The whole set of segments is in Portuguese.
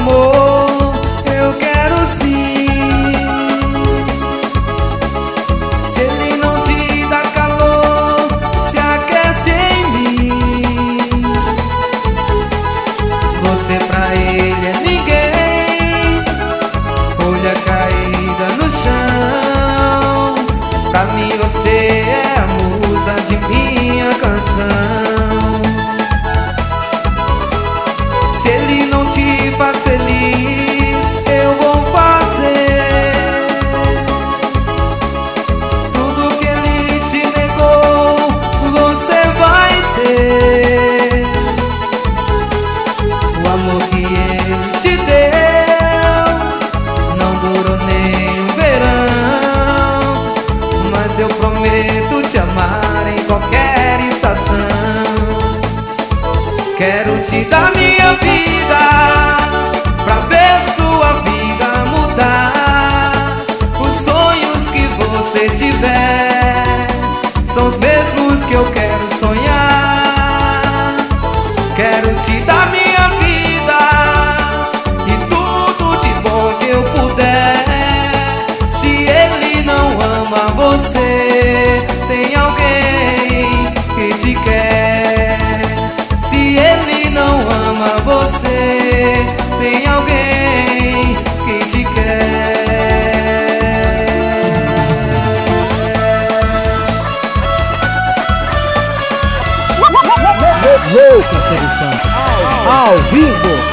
amor, eu quero sim. Se ele não te dá calor, se aquece em mim. Você pra ele é ninguém, folha caída no chão. Pra mim você é a musa de minha canção. Se ele não te faz feliz, eu vou fazer tudo que ele te negou, você vai ter. O amor que ele te deu não durou nem um verão, mas eu prometo te amar em qualquer estação. Quero te dar minha vida pra ver sua vida mudar. Os sonhos que você tiver são os mesmos que eu quero sonhar. Quero te dar minha vida e tudo de bom que eu puder. Se ele não ama você, tem alguém que te quer. Se ele não ama você, tem alguém que te quer. Louca Seleção ao vivo.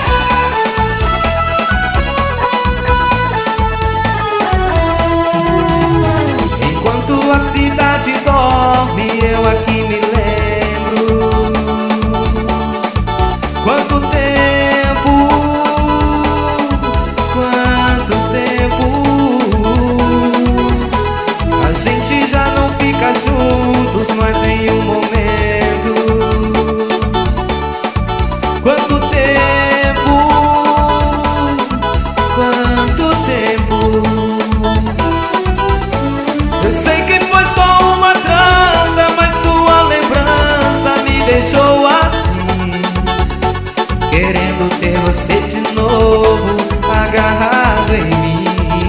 Enquanto a cidade dorme, eu aqui me lembro. Quanto tempo, a gente já não fica juntos mais nenhum momento. Quanto tempo, eu sei que foi só uma transa, mas sua lembrança me deixou assim, querendo ter você de novo agarrado em mim.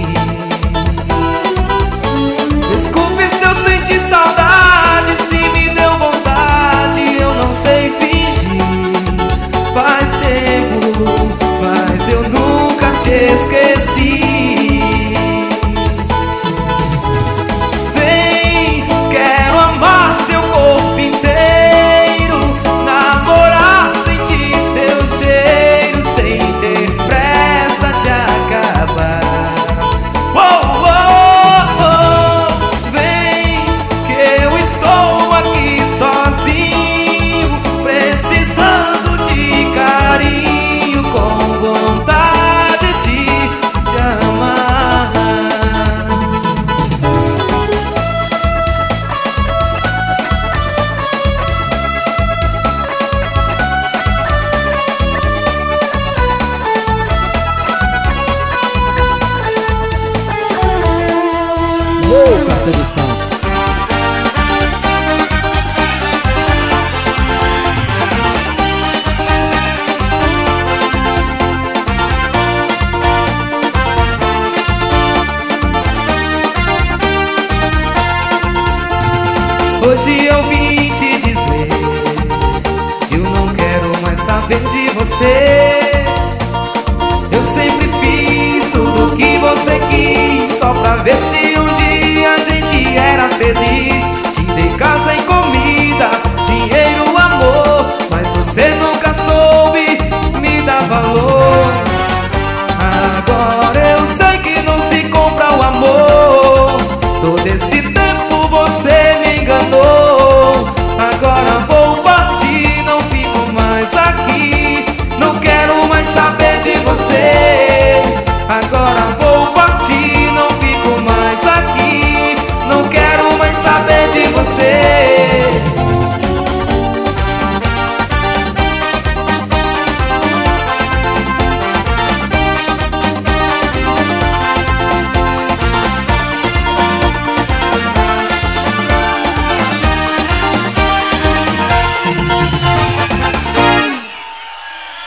Desculpe se eu senti saudade, se me deu vontade, eu não sei fingir. Faz tempo, mas eu nunca te esqueci. Vem, quero amar seu corpo inteiro, namorar, sentir seu cheiro, sem ter pressa de acabar. Oh, oh, oh. Vem, que eu estou aqui sozinho, precisando de carinho, com vontade de te amar. Louca Seleção. Hoje eu vim te dizer que eu não quero mais saber de você. Eu sempre fiz tudo o que você quis, só pra ver se um dia a gente era feliz. Te dei casa e comida, dinheiro, amor, mas você nunca soube me dar valor. Agora eu sei que não se compra o amor. Todo esse tempo você me enganou. Agora vou partir, não fico mais aqui. Não quero mais saber de você. Agora vou partir, não fico mais aqui. Não quero mais saber de você.